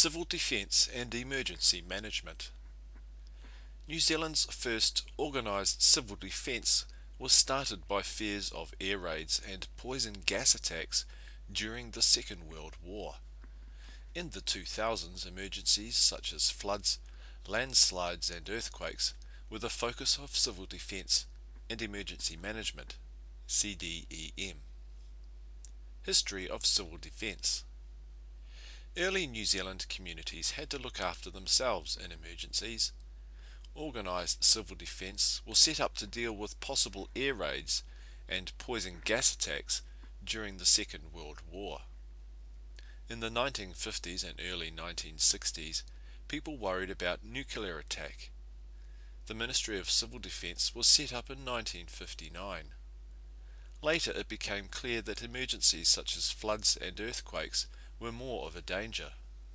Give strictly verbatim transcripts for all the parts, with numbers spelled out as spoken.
Civil Defence and Emergency Management. New Zealand's first organised civil defence was started by fears of air raids and poison gas attacks during the Second World War. In the two thousands, emergencies such as floods, landslides and earthquakes were the focus of civil defence and emergency management, C D E M. History of civil defence. Early New Zealand communities had to look after themselves in emergencies. Organised civil defence was set up to deal with possible air raids and poison gas attacks during the Second World War. In the nineteen fifties and early nineteen sixties, people worried about nuclear attack. The Ministry of Civil Defence was set up in nineteen fifty-nine. Later it became clear that emergencies such as floods and earthquakes were more of a danger.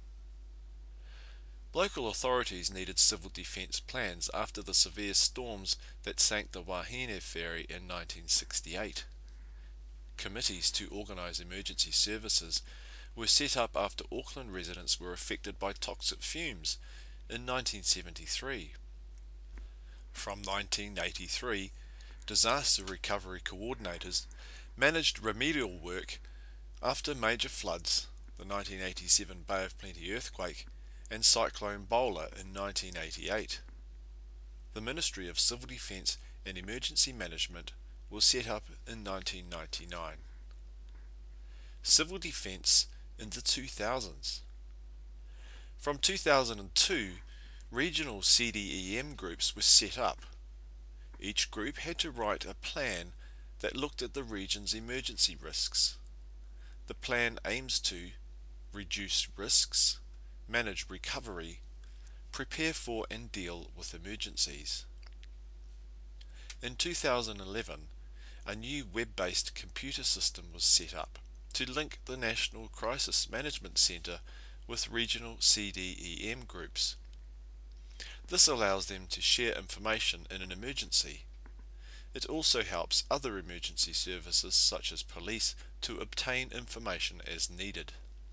Local authorities needed civil defence plans after the severe storms that sank the Wahine ferry in nineteen sixty-eight. Committees to organise emergency services were set up after Auckland residents were affected by toxic fumes in nineteen seventy-three. From nineteen eighty-three, disaster recovery coordinators managed remedial work after major floods, the nineteen eighty-seven Bay of Plenty earthquake and Cyclone Bowler in nineteen eighty-eight. The Ministry of Civil Defence and Emergency Management was set up in nineteen ninety-nine. Civil Defence in the two thousands. From two thousand two, regional C D E M groups were set up. Each group had to write a plan that looked at the region's emergency risks. The plan aims to reduce risks, manage recovery, prepare for and deal with emergencies. In two thousand eleven, a new web-based computer system was set up to link the National Crisis Management Centre with regional C D E M groups. This allows them to share information in an emergency. It also helps other emergency services such as police to obtain information as needed.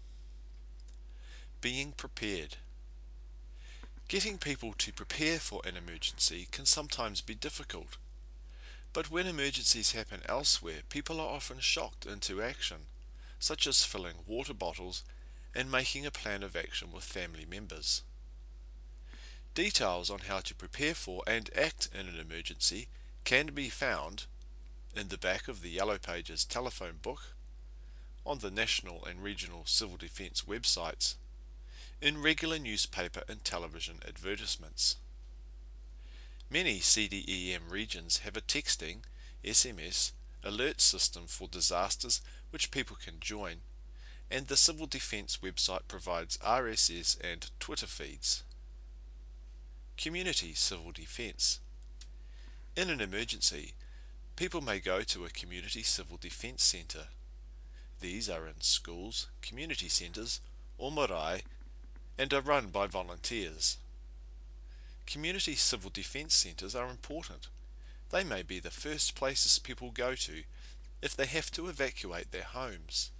Being prepared. Getting people to prepare for an emergency can sometimes be difficult. But when emergencies happen elsewhere, people are often shocked into action, such as filling water bottles and making a plan of action with family members. Details on how to prepare for and act in an emergency can be found in the back of the Yellow Pages telephone book, on the national and regional civil defence websites, in regular newspaper and television advertisements. Many C D E M regions have a texting, S M S, alert system for disasters which people can join, and the Civil Defence website provides R S S and Twitter feeds. Community Civil Defence. In an emergency, people may go to a community civil defence centre. These are in schools, community centres, or marae, and are run by volunteers. Community civil defence centres are important. They may be the first places people go to if they have to evacuate their homes.